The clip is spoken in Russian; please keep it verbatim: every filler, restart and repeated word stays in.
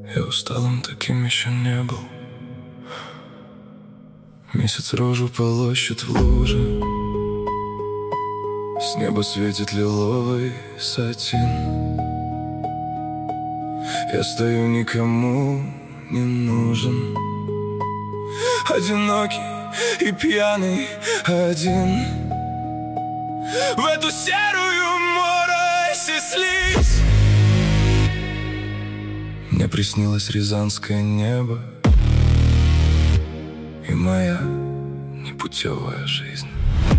Я усталым таким еще не был. Месяц рожу полощет в луже, с неба светит лиловый сатин. Я стою, никому не нужен, одинокий и пьяный один. В эту серую морось и слизь мне приснилось рязанское небо и моя непутевая жизнь.